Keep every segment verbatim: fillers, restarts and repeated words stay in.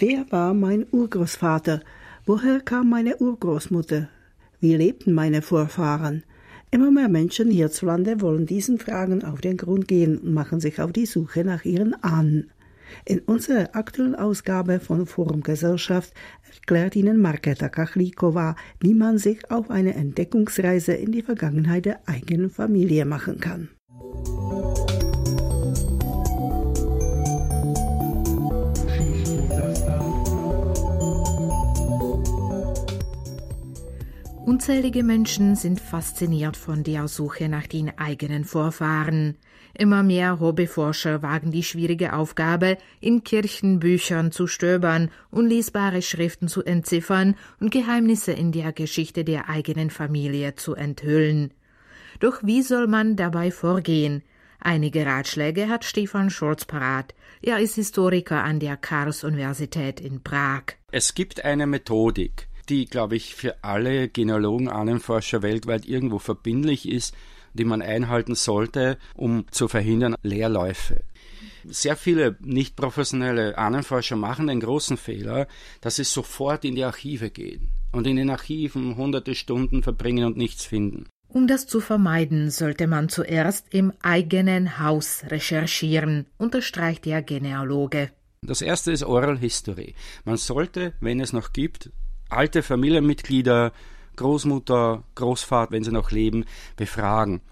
Wer war mein Urgroßvater? Woher kam meine Urgroßmutter? Wie lebten meine Vorfahren? Immer mehr Menschen hierzulande wollen diesen Fragen auf den Grund gehen und machen sich auf die Suche nach ihren Ahnen. In unserer aktuellen Ausgabe von Forum Gesellschaft erklärt Ihnen Markéta Kachlíková, wie man sich auf eine Entdeckungsreise in die Vergangenheit der eigenen Familie machen kann. Unzählige Menschen sind fasziniert von der Suche nach den eigenen Vorfahren. Immer mehr Hobbyforscher wagen die schwierige Aufgabe, in Kirchenbüchern zu stöbern, unlesbare Schriften zu entziffern und Geheimnisse in der Geschichte der eigenen Familie zu enthüllen. Doch wie soll man dabei vorgehen? Einige Ratschläge hat Stefan Scholz parat. Er ist Historiker an der Karls-Universität in Prag. Es gibt eine Methodik, die, glaube ich, für alle Genealogen, Ahnenforscher weltweit irgendwo verbindlich ist, die man einhalten sollte, um zu verhindern Leerläufe. Sehr viele nicht professionelle Ahnenforscher machen den großen Fehler, dass sie sofort in die Archive gehen und in den Archiven hunderte Stunden verbringen und nichts finden. Um das zu vermeiden, sollte man zuerst im eigenen Haus recherchieren, unterstreicht der Genealoge. Das erste ist Oral History. Man sollte, wenn es noch gibt, alte Familienmitglieder, Großmutter, Großvater, wenn sie noch leben, befragen.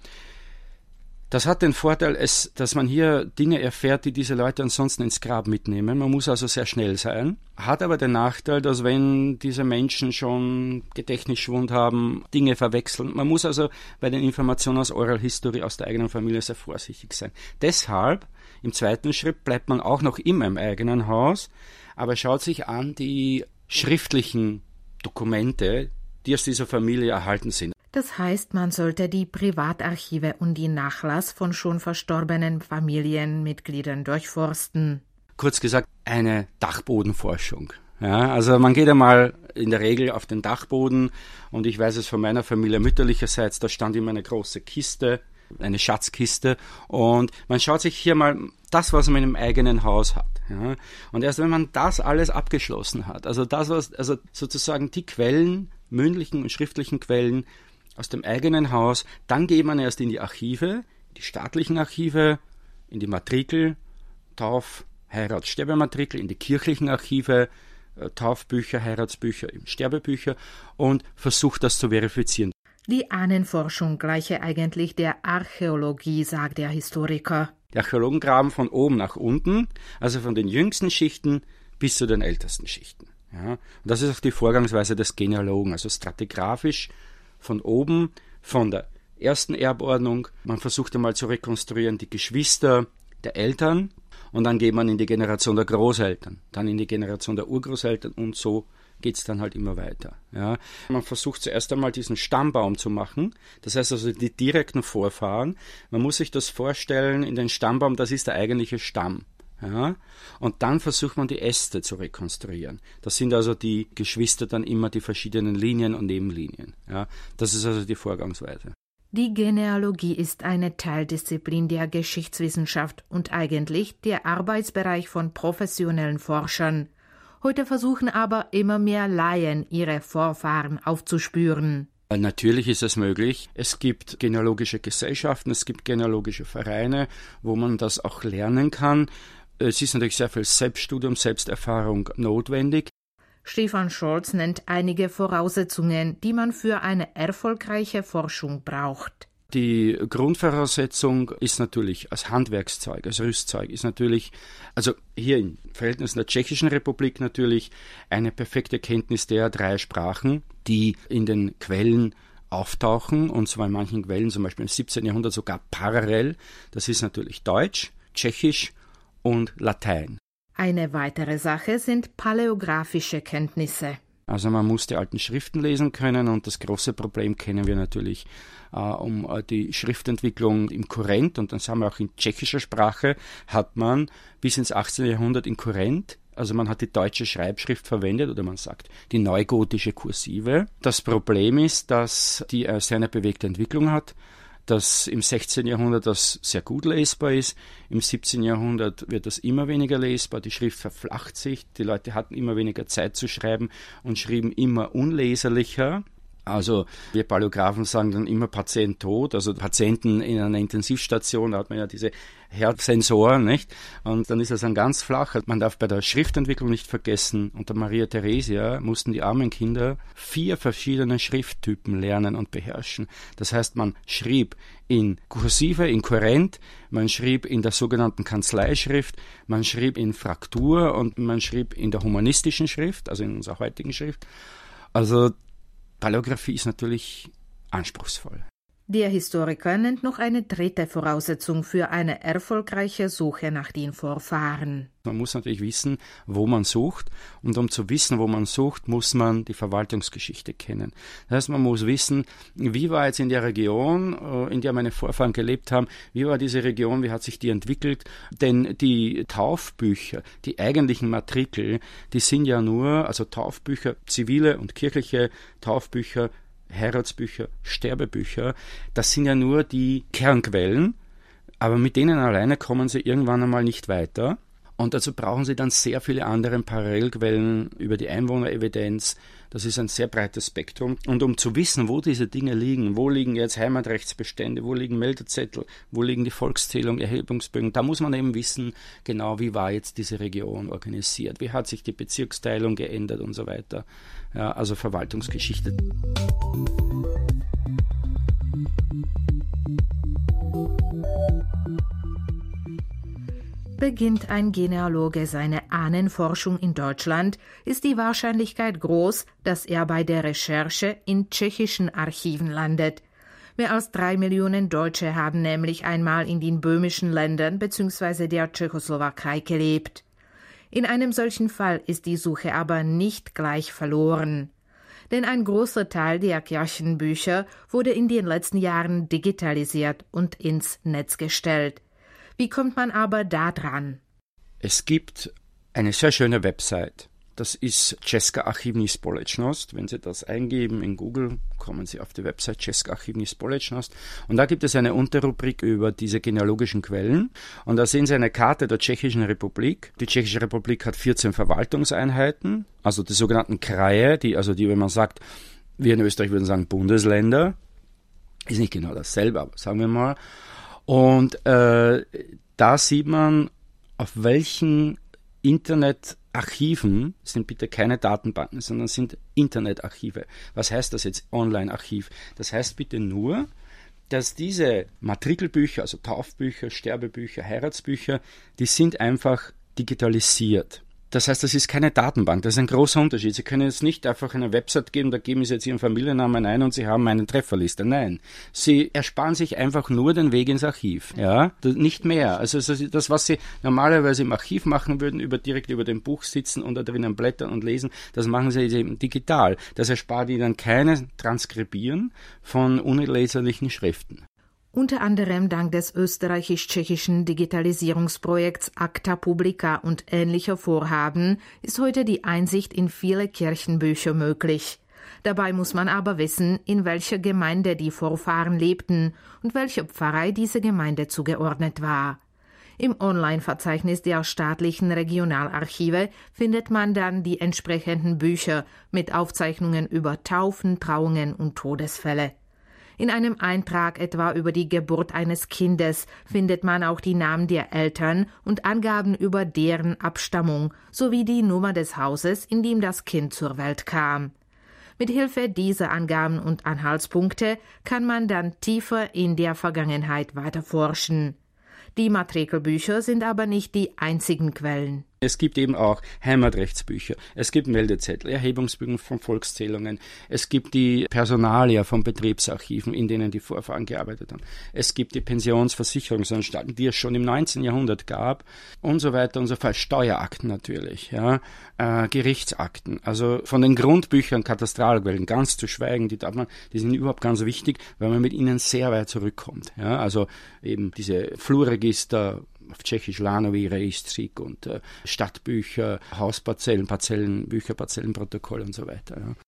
Das hat den Vorteil, dass man hier Dinge erfährt, die diese Leute ansonsten ins Grab mitnehmen. Man muss also sehr schnell sein. Hat aber den Nachteil, dass wenn diese Menschen schon Gedächtnisschwund haben, Dinge verwechseln. Man muss also bei den Informationen aus Oral History aus der eigenen Familie sehr vorsichtig sein. Deshalb, im zweiten Schritt, bleibt man auch noch immer im eigenen Haus, aber schaut sich an die schriftlichen Dokumente, die aus dieser Familie erhalten sind. Das heißt, man sollte die Privatarchive und den Nachlass von schon verstorbenen Familienmitgliedern durchforsten. Kurz gesagt, eine Dachbodenforschung. Ja, also man geht einmal in der Regel auf den Dachboden und ich weiß es von meiner Familie mütterlicherseits, da stand immer eine große Kiste, eine Schatzkiste und man schaut sich hier mal das, was man im eigenen Haus hat. Ja. Und erst wenn man das alles abgeschlossen hat, also das, was, also sozusagen die Quellen, mündlichen und schriftlichen Quellen aus dem eigenen Haus, dann geht man erst in die Archive, die staatlichen Archive, in die Matrikel, Tauf-, Heirat-, Sterbematrikel, in die kirchlichen Archive, Taufbücher, Heiratsbücher, Sterbebücher und versucht das zu verifizieren. Die Ahnenforschung gleiche eigentlich der Archäologie, sagt der Historiker. Die Archäologen graben von oben nach unten, also von den jüngsten Schichten bis zu den ältesten Schichten. Ja, und das ist auch die Vorgangsweise des Genealogen, also stratigraphisch von oben, von der ersten Erbordnung. Man versucht einmal zu rekonstruieren die Geschwister der Eltern und dann geht man in die Generation der Großeltern, dann in die Generation der Urgroßeltern und so geht es dann halt immer weiter. Ja. Man versucht zuerst einmal diesen Stammbaum zu machen, das heißt also die direkten Vorfahren. Man muss sich das vorstellen, in den Stammbaum, das ist der eigentliche Stamm. Ja. Und dann versucht man die Äste zu rekonstruieren. Das sind also die Geschwister dann immer die verschiedenen Linien und Nebenlinien. Ja. Das ist also die Vorgangsweise. Die Genealogie ist eine Teildisziplin der Geschichtswissenschaft und eigentlich der Arbeitsbereich von professionellen Forschern. Heute versuchen aber immer mehr Laien, ihre Vorfahren aufzuspüren. Natürlich ist es möglich. Es gibt genealogische Gesellschaften, es gibt genealogische Vereine, wo man das auch lernen kann. Es ist natürlich sehr viel Selbststudium, Selbsterfahrung notwendig. Stefan Scholz nennt einige Voraussetzungen, die man für eine erfolgreiche Forschung braucht. Die Grundvoraussetzung ist natürlich als Handwerkszeug, als Rüstzeug, ist natürlich, also hier im Verhältnis der Tschechischen Republik natürlich eine perfekte Kenntnis der drei Sprachen, die in den Quellen auftauchen, und zwar in manchen Quellen, zum Beispiel im siebzehnten Jahrhundert sogar parallel. Das ist natürlich Deutsch, Tschechisch und Latein. Eine weitere Sache sind paläographische Kenntnisse. Also man muss die alten Schriften lesen können und das große Problem kennen wir natürlich äh, um äh, die Schriftentwicklung im Kurrent, und dann sagen wir auch in tschechischer Sprache hat man bis ins achtzehnten Jahrhundert in Kurrent, also man hat die deutsche Schreibschrift verwendet oder man sagt die neugotische Kursive. Das Problem ist, dass die äh, sehr eine bewegte Entwicklung hat. dass im sechzehnten Jahrhundert das sehr gut lesbar ist. Im siebzehnten Jahrhundert wird das immer weniger lesbar. Die Schrift verflacht sich. Die Leute hatten immer weniger Zeit zu schreiben und schrieben immer unleserlicher. Also wir Paläographen sagen dann immer Patient tot, also Patienten in einer Intensivstation, da hat man ja diese Herzsensoren, nicht? Und dann ist das dann ganz flach. Man darf bei der Schriftentwicklung nicht vergessen, unter Maria Theresia mussten die armen Kinder vier verschiedene Schrifttypen lernen und beherrschen. Das heißt, man schrieb in Kursive, in Kurrent, man schrieb in der sogenannten Kanzleischrift, man schrieb in Fraktur und man schrieb in der humanistischen Schrift, also in unserer heutigen Schrift. Also Paläographie ist natürlich anspruchsvoll. Der Historiker nennt noch eine dritte Voraussetzung für eine erfolgreiche Suche nach den Vorfahren. Man muss natürlich wissen, wo man sucht. Und um zu wissen, wo man sucht, muss man die Verwaltungsgeschichte kennen. Das heißt, man muss wissen, wie war jetzt in der Region, in der meine Vorfahren gelebt haben, wie war diese Region, wie hat sich die entwickelt. Denn die Taufbücher, die eigentlichen Matrikel, die sind ja nur, also Taufbücher, zivile und kirchliche Taufbücher, Heiratsbücher, Sterbebücher, das sind ja nur die Kernquellen, aber mit denen alleine kommen sie irgendwann einmal nicht weiter. Und dazu brauchen sie dann sehr viele andere Parallelquellen über die Einwohnerevidenz. Das ist ein sehr breites Spektrum. Und um zu wissen, wo diese Dinge liegen, wo liegen jetzt Heimatrechtsbestände, wo liegen Meldezettel, wo liegen die Volkszählung, Erhebungsbögen, da muss man eben wissen, genau wie war jetzt diese Region organisiert, wie hat sich die Bezirksteilung geändert und so weiter. Ja, also Verwaltungsgeschichte. Beginnt ein Genealoge seine Ahnenforschung in Deutschland, ist die Wahrscheinlichkeit groß, dass er bei der Recherche in tschechischen Archiven landet. Mehr als drei Millionen Deutsche haben nämlich einmal in den böhmischen Ländern bzw. der Tschechoslowakei gelebt. In einem solchen Fall ist die Suche aber nicht gleich verloren. Denn ein großer Teil der Kirchenbücher wurde in den letzten Jahren digitalisiert und ins Netz gestellt. Wie kommt man aber da dran? Es gibt eine sehr schöne Website. Das ist Česká archivní společnost. Wenn Sie das eingeben in Google, kommen Sie auf die Website Česká archivní společnost. Und da gibt es eine Unterrubrik über diese genealogischen Quellen. Und da sehen Sie eine Karte der Tschechischen Republik. Die Tschechische Republik hat vierzehn Verwaltungseinheiten, also die sogenannten Kraje, die, also die, wenn man sagt, wir in Österreich würden sagen Bundesländer. Ist nicht genau dasselbe, aber sagen wir mal. Und äh, da sieht man, auf welchen Internetarchiven, das sind bitte keine Datenbanken, sondern sind Internetarchive. Was heißt das jetzt, Online-Archiv? Das heißt bitte nur, dass diese Matrikelbücher, also Taufbücher, Sterbebücher, Heiratsbücher, die sind einfach digitalisiert. Das heißt, das ist keine Datenbank, das ist ein großer Unterschied. Sie können jetzt nicht einfach eine Website geben, da geben Sie jetzt Ihren Familiennamen ein und Sie haben eine Trefferliste. Nein, Sie ersparen sich einfach nur den Weg ins Archiv, ja, nicht mehr. Also das, was Sie normalerweise im Archiv machen würden, über direkt über dem Buch sitzen und da drinnen blättern und lesen, das machen Sie eben digital. Das erspart Ihnen keine Transkribieren von unleserlichen Schriften. Unter anderem dank des österreichisch-tschechischen Digitalisierungsprojekts Acta Publica und ähnlicher Vorhaben ist heute die Einsicht in viele Kirchenbücher möglich. Dabei muss man aber wissen, in welcher Gemeinde die Vorfahren lebten und welcher Pfarrei diese Gemeinde zugeordnet war. Im Online-Verzeichnis der staatlichen Regionalarchive findet man dann die entsprechenden Bücher mit Aufzeichnungen über Taufen, Trauungen und Todesfälle. In einem Eintrag etwa über die Geburt eines Kindes findet man auch die Namen der Eltern und Angaben über deren Abstammung sowie die Nummer des Hauses, in dem das Kind zur Welt kam. Mit Hilfe dieser Angaben und Anhaltspunkte kann man dann tiefer in der Vergangenheit weiter forschen. Die Matrikelbücher sind aber nicht die einzigen Quellen. Es gibt eben auch Heimatrechtsbücher, es gibt Meldezettel, Erhebungsbögen von Volkszählungen, es gibt die Personalia von Betriebsarchiven, in denen die Vorfahren gearbeitet haben. Es gibt die Pensionsversicherungsanstalten, die es schon im neunzehnten Jahrhundert gab und so weiter und so fort. Steuerakten natürlich, ja, äh, Gerichtsakten. Also von den Grundbüchern, Katastralquellen ganz zu schweigen, die darf man, die sind überhaupt ganz wichtig, weil man mit ihnen sehr weit zurückkommt. Ja, also eben diese Flurregister, auf Tschechisch Lanovi Rejstřík und äh, Stadtbücher, Hausparzellen, Parzellenbücher, Parzellenprotokoll und so weiter. Ja.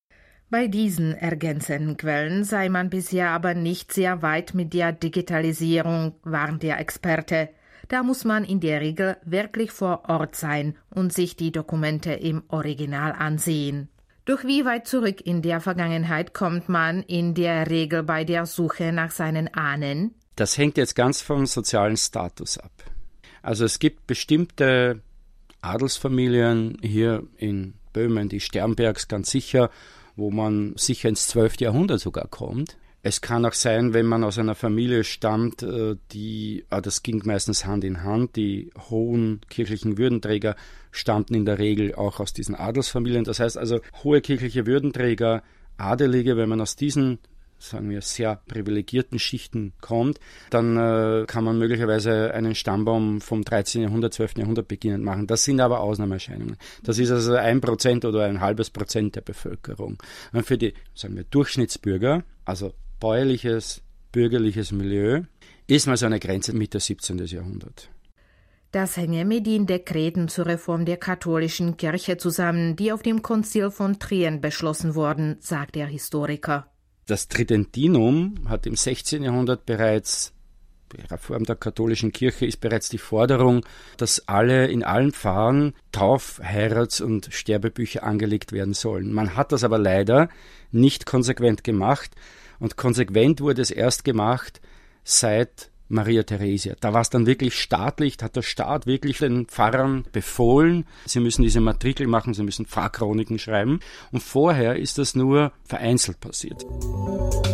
Bei diesen ergänzenden Quellen sei man bisher aber nicht sehr weit mit der Digitalisierung, warnt der Experte. Da muss man in der Regel wirklich vor Ort sein und sich die Dokumente im Original ansehen. Doch wie weit zurück in der Vergangenheit kommt man in der Regel bei der Suche nach seinen Ahnen? Das hängt jetzt ganz vom sozialen Status ab. Also es gibt bestimmte Adelsfamilien hier in Böhmen, die Sternbergs ganz sicher, wo man sicher ins zwölfte Jahrhundert sogar kommt. Es kann auch sein, wenn man aus einer Familie stammt, die, das ging meistens Hand in Hand, die hohen kirchlichen Würdenträger stammten in der Regel auch aus diesen Adelsfamilien. Das heißt also, hohe kirchliche Würdenträger, Adelige, wenn man aus diesen, sagen wir, sehr privilegierten Schichten kommt, dann äh, kann man möglicherweise einen Stammbaum vom dreizehnten Jahrhundert, zwölften Jahrhundert beginnend machen. Das sind aber Ausnahmeerscheinungen. Das ist also ein Prozent oder ein halbes Prozent der Bevölkerung. Und für die, sagen wir, Durchschnittsbürger, also bäuerliches, bürgerliches Milieu, ist mal so eine Grenze Mitte siebzehnten Jahrhundert. Das hänge mit den Dekreten zur Reform der katholischen Kirche zusammen, die auf dem Konzil von Trient beschlossen wurden, sagt der Historiker. Das Tridentinum hat im sechzehnten Jahrhundert bereits, die Reform der katholischen Kirche ist bereits die Forderung, dass alle in allen Pfarren Tauf-, Heirats- und Sterbebücher angelegt werden sollen. Man hat das aber leider nicht konsequent gemacht und konsequent wurde es erst gemacht seit Maria Theresia. Da war es dann wirklich staatlich, da hat der Staat wirklich den Pfarrern befohlen, sie müssen diese Matrikel machen, sie müssen Pfarrchroniken schreiben. Und vorher ist das nur vereinzelt passiert.